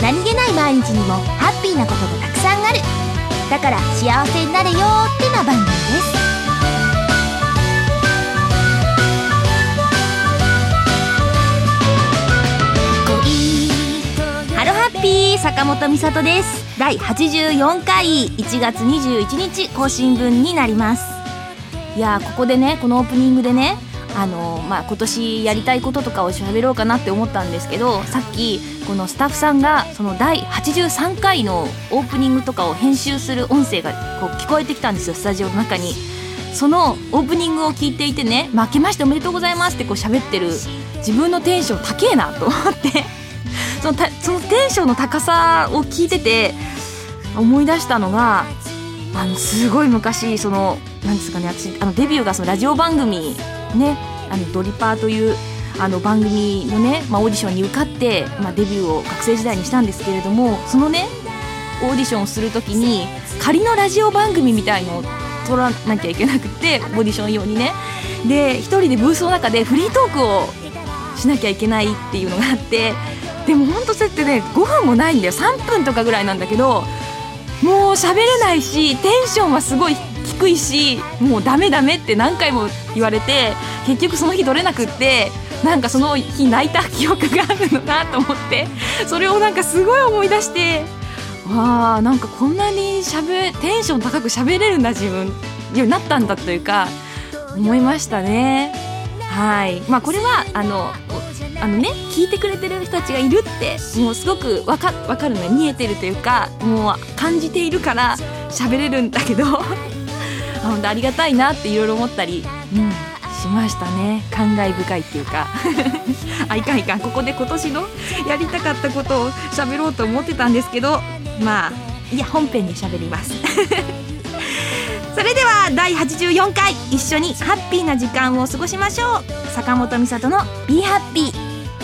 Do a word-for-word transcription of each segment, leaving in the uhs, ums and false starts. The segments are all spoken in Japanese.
何気ない毎日にもハッピーなことがたくさんある。だから幸せになれよってな番組です。ハロハッピー坂本美里です。だいはちじゅうよんかいいちがつにじゅういちにち更新分になります。いやー、ここでね、このオープニングでね、あのーまあ、今年やりたいこととかを喋ろうかなって思ったんですけど、さっきこのスタッフさんがそのだいはちじゅうさんかいのオープニングとかを編集する音声がこう聞こえてきたんですよ、スタジオの中に。そのオープニングを聞いていてね、明けましておめでとうございますってこう喋ってる自分のテンション高えなと思ってそのたそのテンションの高さを聞いてて思い出したのが、あのすごい昔、そのなんですかね、私あのデビューがそのラジオ番組ね、あのドリパーというあの番組のね、まあ、オーディションに受かって、まあ、デビューを学生時代にしたんですけれども、そのねオーディションをするときに仮のラジオ番組みたいのを撮らなきゃいけなくて、オーディション用にね、で一人でブースの中でフリートークをしなきゃいけないっていうのがあって、でもほんとそうやってねごふんもないんだよ、さんぷんとかぐらいなんだけど、もう喋れないしテンションはすごい低いし、もうダメダメって何回も言われて、結局その日撮れなくって、なんかその日泣いた記憶があるのなと思って、それをなんかすごい思い出して、わー、なんかこんなにしゃべテンション高く喋れるんだ自分ようになったんだというか思いましたね。はい、まあこれはあのあのね、聞いてくれてる人たちがいるってもうすごくわか、わかるの見えてるというか、もう感じているから喋れるんだけど本当ありがたいなっていろいろ思ったり、うん、しましたね。感慨深いっていうかあ、いかんいかん、ここで今年のやりたかったことを喋ろうと思ってたんですけど、まあいや本編で喋りますそれではだいはちじゅうよんかい一緒にハッピーな時間を過ごしましょう。坂本美里の Be Happy。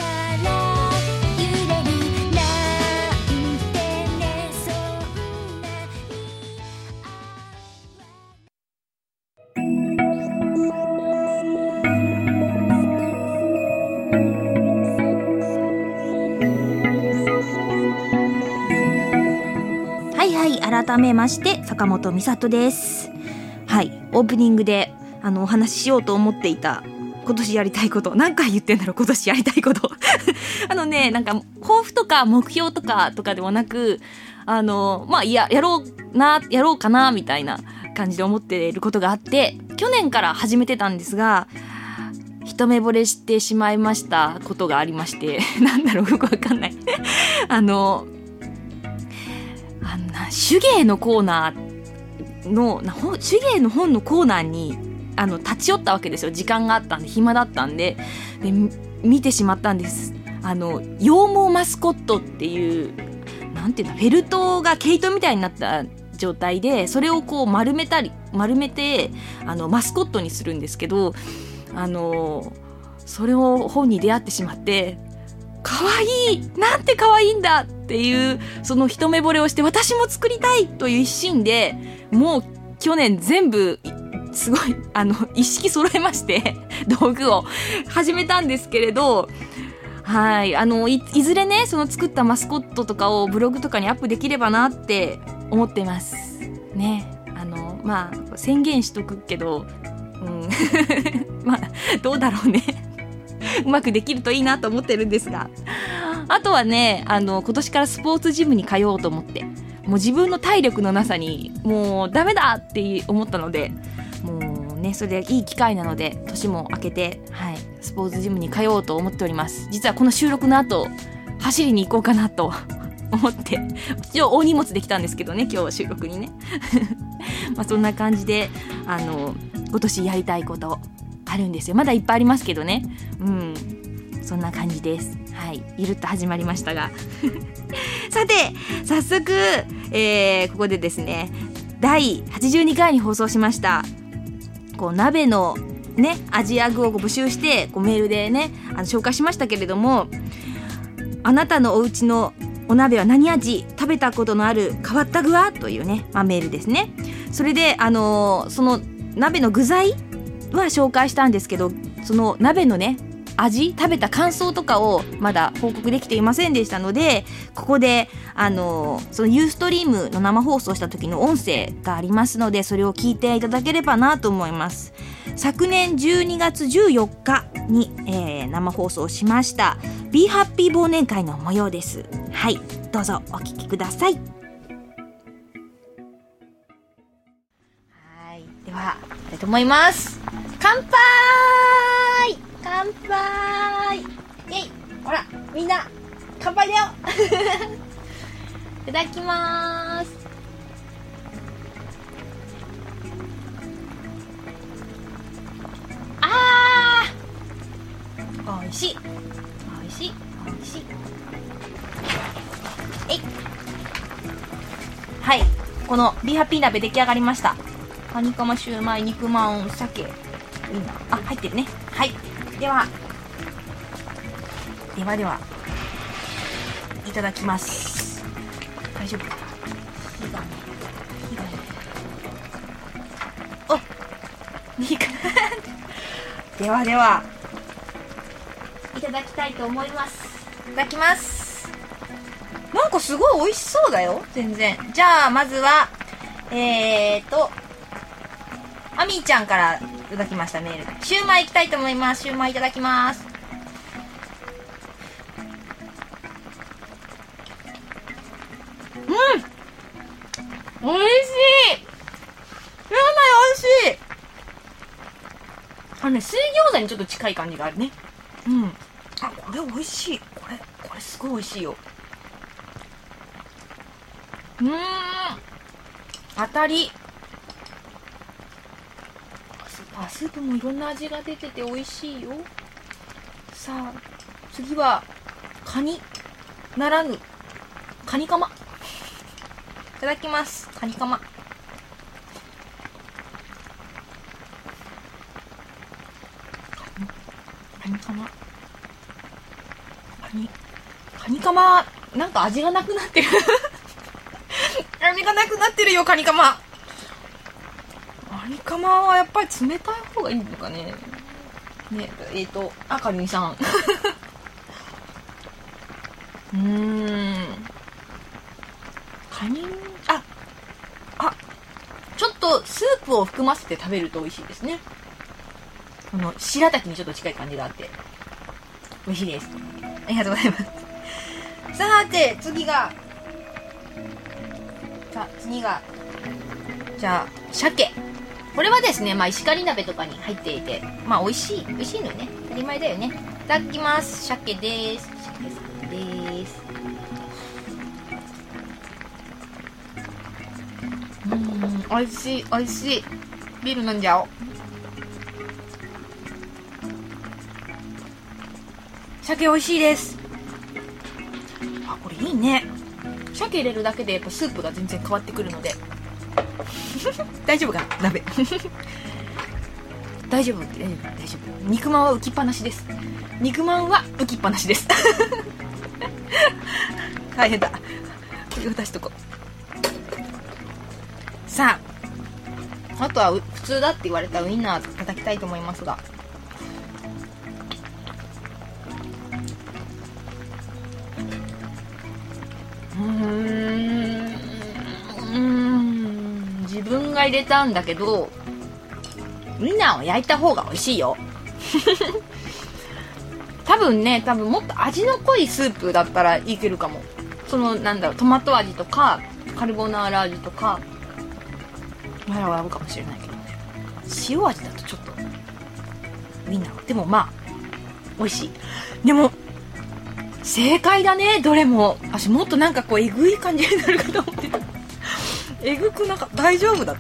改めまして坂本美里です。はい、オープニングであのお話ししようと思っていた今年やりたいこと、何回言ってんだろう、今年やりたいことあのね、なんか抱負とか目標とかとかではなく、あのまあややろうなやろうかなみたいな感じで思っていることがあって、去年から始めてたんですが、一目惚れしてしまいましたことがありましてなんだろう、よくわかんないあのあんな手芸のコーナーのな手芸の本のコーナーにあの立ち寄ったわけですよ。時間があったんで、暇だったんで、で見てしまったんです。あの羊毛マスコットっていう、なんていうの、フェルトが毛糸みたいになった状態で、それをこう丸めたり丸めてあのマスコットにするんですけど、あのそれを本に出会ってしまって、かわいい、なんてかわいいんだっていうその一目惚れをして、私も作りたいという一心で、もう去年全部すごいあの一式揃えまして道具を始めたんですけれど、はい、あの い, いずれね、その作ったマスコットとかをブログとかにアップできればなって思ってますね。あのまあ宣言しとくけど、うんまあどうだろうねうまくできるといいなと思ってるんですが、あとはね、あの今年からスポーツジムに通おうと思って、もう自分の体力のなさにもうダメだって思ったので、もうね、それでいい機会なので年も明けて、はい、スポーツジムに通おうと思っております。実はこの収録の後走りに行こうかなと思って、一応大荷物できたんですけどね、今日は収録にねまあそんな感じで、あの今年やりたいことあるんですよ。まだいっぱいありますけどね、うん、そんな感じです。はい、ゆるっと始まりましたがさて早速、えー、ここでですね、だいはちじゅうにかいに放送しましたこう鍋のねアジア具を募集して、こうメールでねあの紹介しましたけれども、あなたのお家のお鍋は何味、食べたことのある変わった具はというね、まあ、メールですね。それで、あのー、その鍋の具材は紹介したんですけど、その鍋のね味、食べた感想とかをまだ報告できていませんでしたので、ここであのそのユーストリームの生放送した時の音声がありますので、それを聞いていただければなと思います。昨年じゅうにがつじゅうよっかに、えー、生放送しましたBe Happy忘年会の模様です。はい、どうぞお聞きください。はい、では行きたいと思います。乾杯乾杯イェイ、ほらみんな乾杯だよいただきまーす。あー、おいしいおいしいおいしい。えい、はい、このビーハッピー鍋出来上がりました。カニカマ、シューマイ、肉まん、鮭、ウインナー、あ、入ってるね。はい、ではではではいただきます。大丈夫かな、火がね火がねお、いいかなではではいただきたいと思います。いただきます。なんかすごい美味しそうだよ、全然。じゃあまずはえーとアミーちゃんからいただきましたメール。シューマイいきたいと思います。シューマイいただきます。うん、美味しい。シューマイ美味しい。あのね、水餃子にちょっと近い感じがあるね。うん。あ、これ美味しい。これこれすごい美味しいよ。うーん、当たり。あ、スープもいろんな味が出てて美味しいよ。さあ次はカニならぬカニカマいただきます。カニカマ、カニカマカニカニカマ、なんか味がなくなってる味がなくなってるよ、カニカマ。カニカマはやっぱり冷たい方がいいのかね。ね、えっと、あかりんさん。うーん。カニ、あ、あ、ちょっとスープを含ませて食べると美味しいですね。この白滝にちょっと近い感じがあって美味しいです。ありがとうございます。さて次が、さあ次が、じゃあ鮭。これはですね、まあ石狩鍋とかに入っていて、まあ美味しい美味しいのよね。当たり前だよね。いただきます。鮭です。鮭さんです。うーん、美味しい美味しい。ビール飲んじゃおう。鮭美味しいです。あ、これいいね。鮭入れるだけでやっぱスープが全然変わってくるので大丈夫かな鍋大丈夫大丈夫大丈夫。肉まんは浮きっぱなしです。肉まんは浮きっぱなしです大変だ。これを出しとこう。さああとは普通だって言われたウインナー叩きたいと思いますが、うーんうーん自分が入れたんだけど、ウインナーを焼いた方が美味しいよ多分ね、多分もっと味の濃いスープだったらいけるかも。そのなんだろう、トマト味とかカルボナーラ味とかなら合うかもしれないけどね。塩味だとちょっとウインナーでもまあ美味しい。でも正解だね、どれも。私もっとなんかこうえぐい感じになるかと思ってたえぐくなんか大丈夫だった。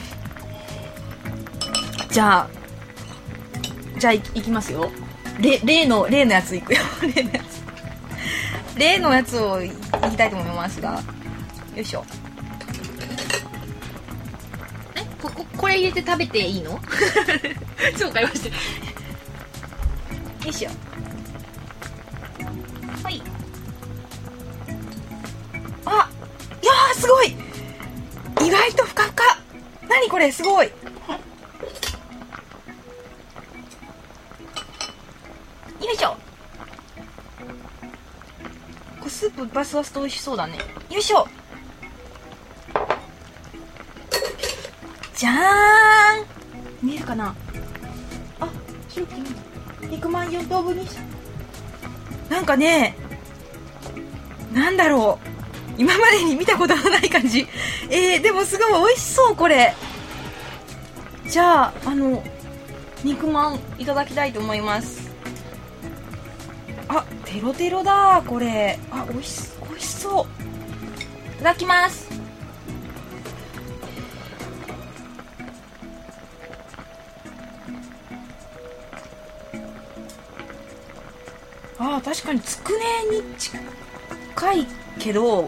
じゃあじゃあい, いきますよ。れ例の例のやついくよ例のやつ例のやつをいきたいと思いますが、よいしょ。え、こここれ入れて食べていいのそうか、よしよいしょ。はい。あ、いやーすごい、意外とふかふか。何これ、すごい。 いしょ。これスープバスバスと美味しそうだね。よいしょ。じゃーん。見えるかな。あ、広く見える。肉まんよん等分にした。なんかね、なんだろう、今までに見たことのない感じ。えー、でもすごい美味しそうこれ。じゃああの肉まんいただきたいと思います。あ、テロテロだこれ。あ、美味し美味しそう。いただきます。あ、確かにつくねに近いけど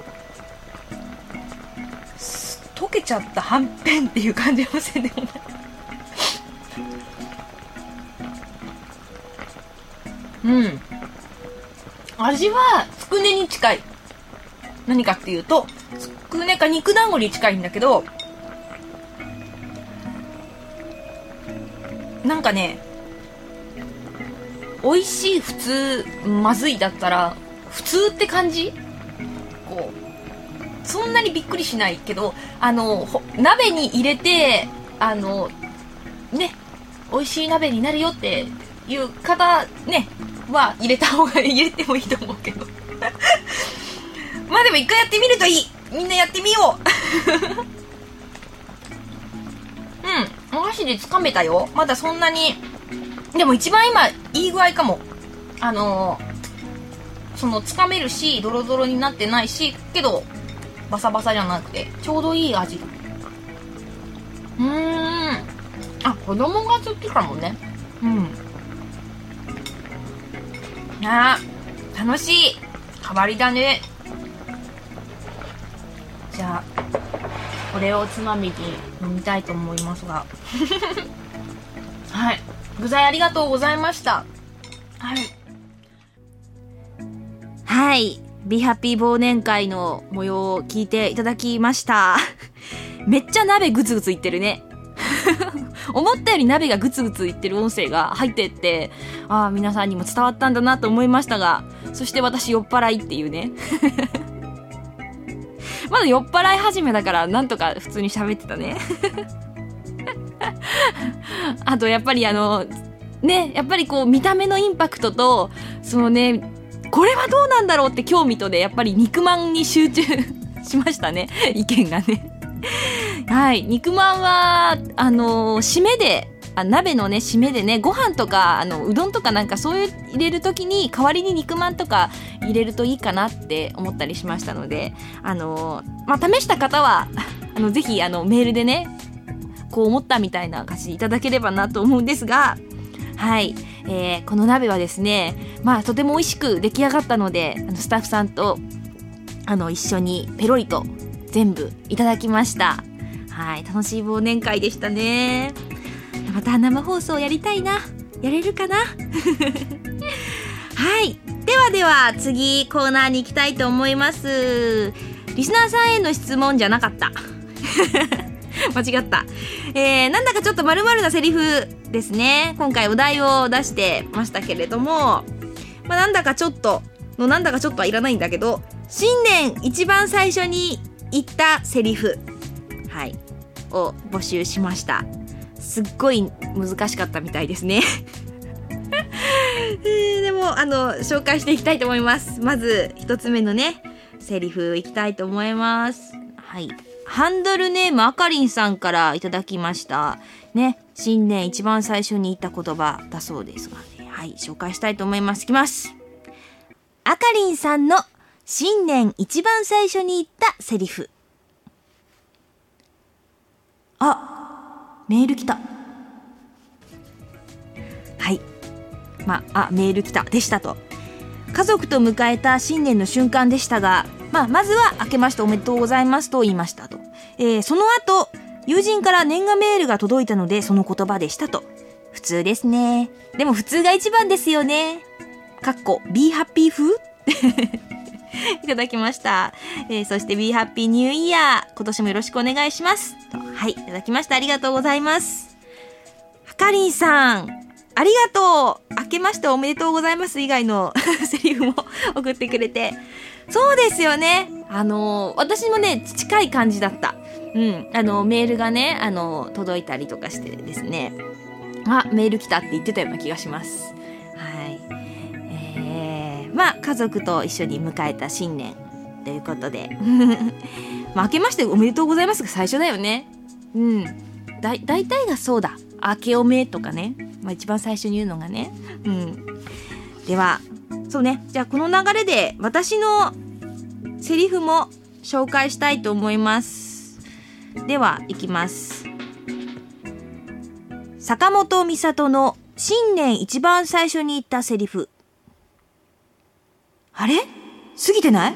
溶けちゃったはんぺんっていう感じもせんでもない。うん、味はつくねに近い。何かっていうとつくねか肉団子に近いんだけど、なんかね、美味しい、普通、まずいだったら普通って感じ。こうそんなにびっくりしないけど、あの鍋に入れてあのね、美味しい鍋になるよっていう方ねは入れた方が入れてもいいと思うけどまあでも一回やってみるといい。みんなやってみよう。うん、お箸でつかめたよ。まだそんなに。でも一番今いい具合かも。あのー、そのつかめるしドロドロになってないし、けどバサバサじゃなくてちょうどいい味。うーん、あ、子供が好きかもね。うん、あー楽しい。変わりだね。じゃあこれをおつまみに飲みたいと思いますがはい、具材ありがとうございました。はいはい、ビーハッピー忘年会の模様を聞いていただきましためっちゃ鍋グツグツいってるね思ったより鍋がグツグツいってる音声が入ってって、ああ皆さんにも伝わったんだなと思いましたが、そして私酔っ払いっていうねまだ酔っ払い始めだからなんとか普通に喋ってたねあとやっぱりあのね、やっぱりこう見た目のインパクトとそのね、これはどうなんだろうって興味とでやっぱり肉まんに集中しましたね、意見がねはい、肉まんはあの締めで、あ、鍋のね締めでね、ご飯とかあのうどんとかなんかそういう入れるときに代わりに肉まんとか入れるといいかなって思ったりしましたので、あのまあ試した方はあのぜひあのメールでねこう思ったみたいな感じいただければなと思うんですが、はい、えー、この鍋はですね、まあとても美味しく出来上がったので、あのスタッフさんとあの一緒にペロリと全部いただきました。はい、楽しい忘年会でしたね。また生放送やりたいな。やれるかなはい、ではでは次コーナーに行きたいと思います。リスナーさんへの質問じゃなかった間違った、えー、なんだかちょっと丸々なセリフですね。今回お題を出してましたけれども、まあ、なんだかちょっとのなんだかちょっとはいらないんだけど、新年一番最初に言ったセリフ、はい、を募集しました。すっごい難しかったみたいですね、えー、でもあの紹介していきたいと思います。まず一つ目のねセリフいきたいと思います。はい、ハンドルネームあかりんさんからいただきましたね。新年一番最初に言った言葉だそうですがね、はい、紹介したいと思います。いきます。あかりんさんの新年一番最初に言ったセリフ。あ、メール来た。はい、まあ、あ、メール来たでしたと。家族と迎えた新年の瞬間でしたが、まあ、まずは明けましておめでとうございますと言いましたと。えー、その後友人から年賀メールが届いたのでその言葉でしたと。普通ですね。でも普通が一番ですよね。かっこ Be Happy 風いただきました。えー、そして Be Happy New Year、 今年もよろしくお願いしますと、はい、いただきました。ありがとうございます。はかりんさん、 ありがとう。明けましておめでとうございます以外のセリフも送ってくれて。そうですよね。あの、私もね、近い感じだった。うん。あの、メールがね、あの、届いたりとかしてですね。あ、メール来たって言ってたような気がします。はい。えー、まあ、家族と一緒に迎えた新年ということで。まあ、明けましておめでとうございますが最初だよね。うん。だ、大体がそうだ。明けおめとかね。まあ、一番最初に言うのがね。うん。では、そうね。じゃあ、この流れで私のセリフも紹介したいと思います。では、いきます。坂本美里の新年一番最初に言ったセリフ。あれ？過ぎてない？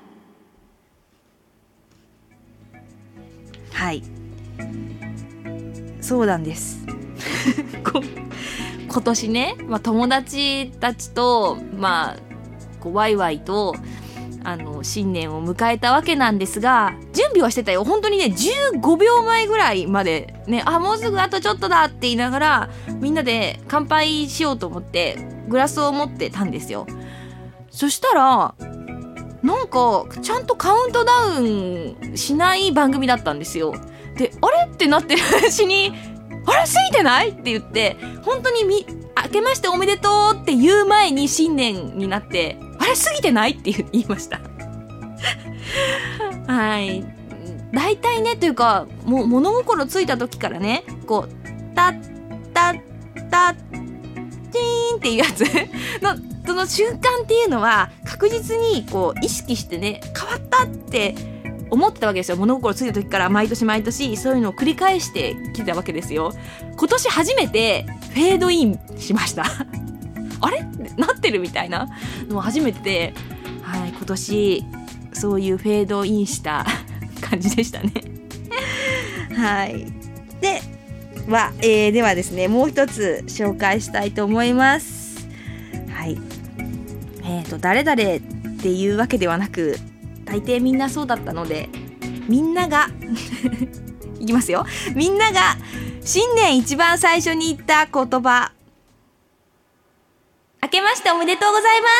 はい。そうなんです。今年ね、まあ、友達たちと、まあ、こうワイワイと、あの、新年を迎えたわけなんですが、準備はしてたよ。本当にね、じゅうごびょうまえぐらいまで、ね、あ、もうすぐあとちょっとだって言いながら、みんなで乾杯しようと思って、グラスを持ってたんですよ。そしたら、なんか、ちゃんとカウントダウンしない番組だったんですよ。で、あれってなってるうちに、あれ過ぎてないって言って、本当にみ、明けましておめでとうって言う前に新年になって、あれ過ぎてないって言いました。はい。大体ね、というか、もう物心ついた時からね、こう、タッタッタッ、チーンっていうやつの、その瞬間っていうのは、確実にこう、意識してね、変わったって思ってたわけですよ。物心ついた時から毎年毎年、そういうのを繰り返してきたわけですよ。今年初めて、フェードインしました。あれなってるみたいなのを初めてで、はい、今年、そういうフェードインした感じでしたね。はい。で、は、えー、ではですね、もう一つ紹介したいと思います。はい。えーと、誰々っていうわけではなく、大抵みんなそうだったので、みんなが、いきますよ。みんなが、新年一番最初に言った言葉。明けましておめでとうございます。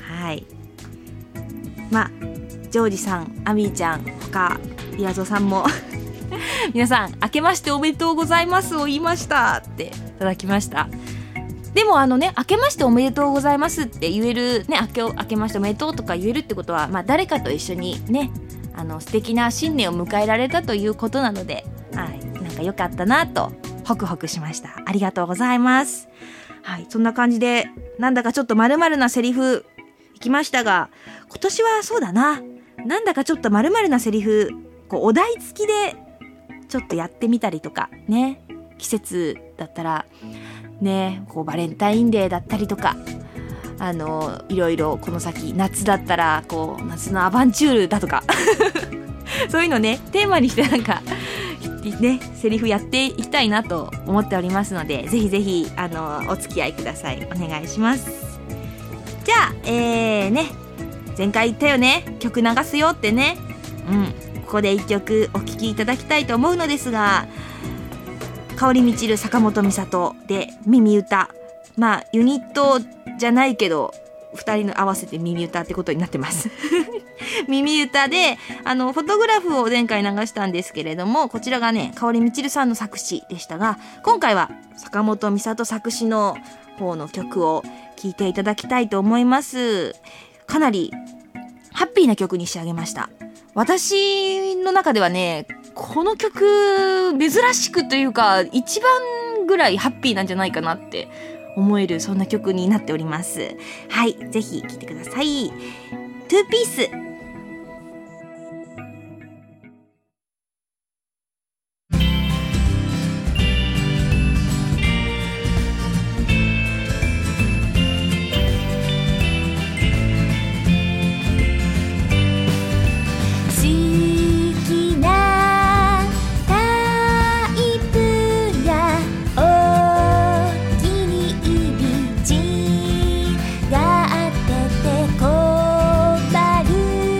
はい。まあ、ジョージさん、アミーちゃん、他、リアゾさんも、皆さん、明けましておめでとうございますを言いましたっていただきました。でもあのね、明けましておめでとうございますって言える、ね、明け、明けましておめでとうとか言えるってことは、まあ誰かと一緒にね、あの素敵な新年を迎えられたということなので、はい、なんか良かったなと、ホクホクしました。ありがとうございます。はい、そんな感じで、なんだかちょっと〇〇なセリフいきましたが、今年はそうだな、なんだかちょっと〇〇なセリフ、こうお題付きでちょっとやってみたりとかね、季節だったらね、こうバレンタインデーだったりとか、あのいろいろこの先夏だったらこう夏のアバンチュールだとかそういうのねテーマにしてなんかねセリフやっていきたいなと思っておりますので、ぜひぜひあのお付き合いください。お願いします。じゃあえーね前回言ったよね、曲流すよってね。うん、ここで一曲お聴きいただきたいと思うのですが、香りみちる坂本美里で耳歌。まあユニットじゃないけど二人の合わせて耳歌ってことになってます耳歌であのフォトグラフを前回流したんですけれども、こちらがね香りみちるさんの作詞でしたが、今回は坂本美里作詞の方の曲を聴いていただきたいと思います。かなりハッピーな曲に仕上げました。私の中ではね、この曲珍しくというか一番ぐらいハッピーなんじゃないかなって思える、そんな曲になっております。はい、ぜひ聴いてください。トゥーピース。 があっててこばる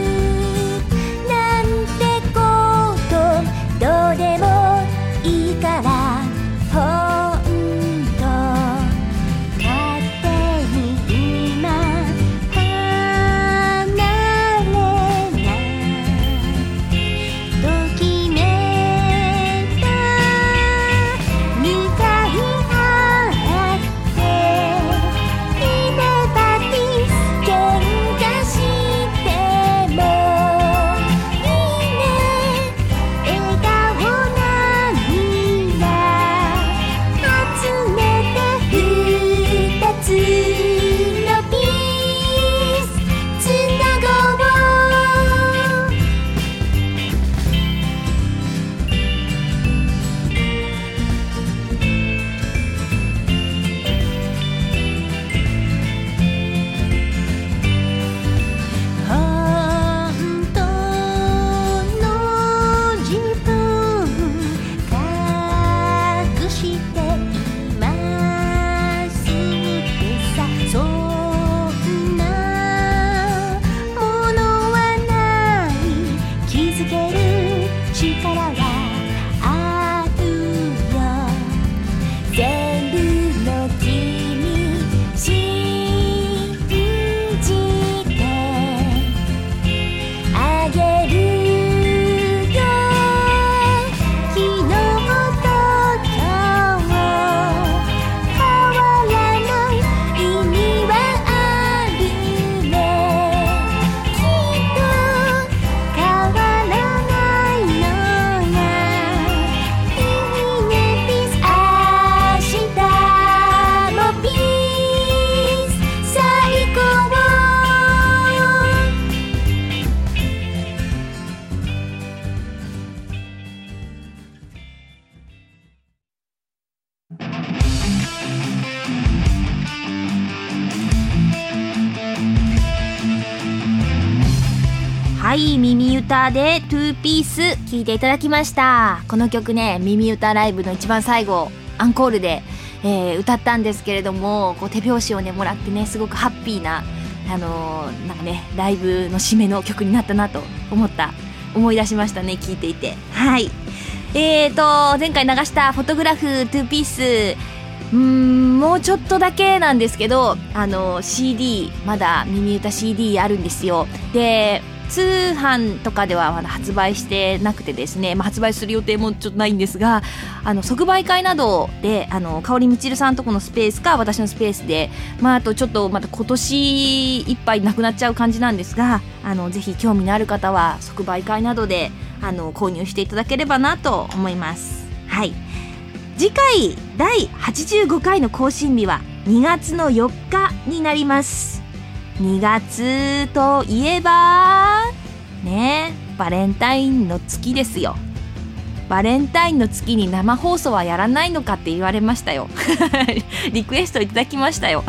はい、耳歌でトゥーピース聴いていただきました。この曲ね、耳歌ライブの一番最後アンコールで、えー、歌ったんですけれども、こう手拍子をねもらってね、すごくハッピーなあのー、なんかねライブの締めの曲になったなと思った思い出しましたね、聴いていて。はい、えーと前回流したフォトグラフトゥーピース、うーんもうちょっとだけなんですけど、あの シーディー まだ耳歌 シーディー あるんですよ。で通販とかではまだ発売してなくてですね、まあ、発売する予定もちょっとないんですが、あの即売会などであの香織みちるさんとこのスペースか私のスペースで、まあ、あとちょっとまた今年いっぱいなくなっちゃう感じなんですが、あのぜひ興味のある方は即売会などであの購入していただければなと思います。はい、次回だいはちじゅうごかいの更新日はにがつのよっかになります。にがつといえばね、バレンタインの月ですよ。バレンタインの月に生放送はやらないのかって言われましたよリクエストいただきましたよ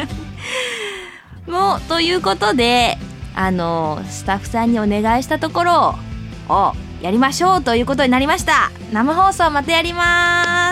もうということで、あのスタッフさんにお願いしたところをやりましょうということになりました。生放送またやります。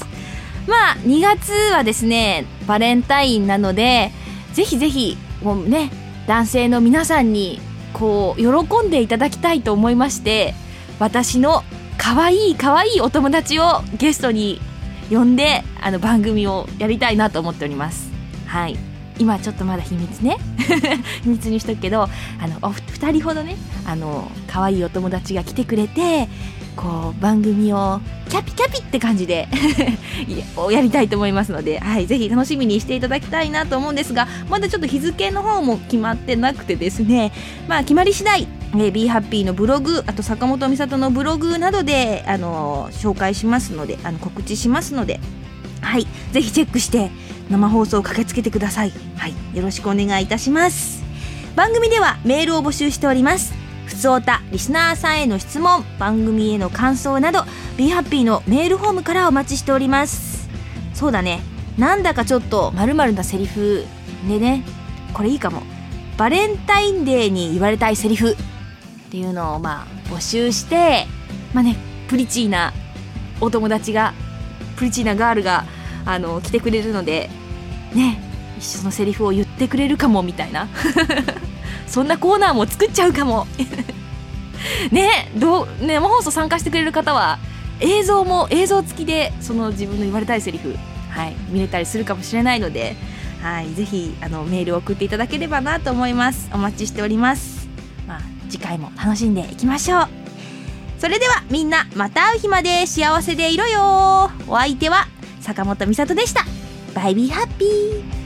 まあにがつはですねバレンタインなので、ぜひぜひもうね男性の皆さんにこう喜んでいただきたいと思いまして、私の可愛い可愛いお友達をゲストに呼んであの番組をやりたいなと思っております。はい、今ちょっとまだ秘密ね秘密にしとくけど、あのおふたりほどねあの可愛いお友達が来てくれて、こう番組をキャピキャピって感じでやりたいと思いますので、はい、ぜひ楽しみにしていただきたいなと思うんですが、まだちょっと日付の方も決まってなくてですね、まあ決まり次第え Be Happy のブログ、あと坂本美里のブログなどであの紹介しますので、あの告知しますので、はい、ぜひチェックして生放送を駆けつけてください。はい、よろしくお願いいたします。番組ではメールを募集しております。ふつおた、リスナーさんへの質問、番組への感想など Be Happy のメールフォームからお待ちしております。そうだね、なんだかちょっと〇〇なセリフでね、これいいかも、バレンタインデーに言われたいセリフっていうのをまあ募集して、まあねプリチーなお友達が、プリチーなガールがあの来てくれるのでね、一緒のセリフを言ってくれるかもみたいなそんなコーナーも作っちゃうかもね、どうね生放送参加してくれる方は映像も映像付きでその自分の言われたいセリフ、はい、見れたりするかもしれないので、はい、ぜひあのメールを送っていただければなと思います。お待ちしております。まあ、次回も楽しんでいきましょう。それではみんなまた会う日まで幸せでいろよ。お相手は坂本美里でした。バイビーハッピー。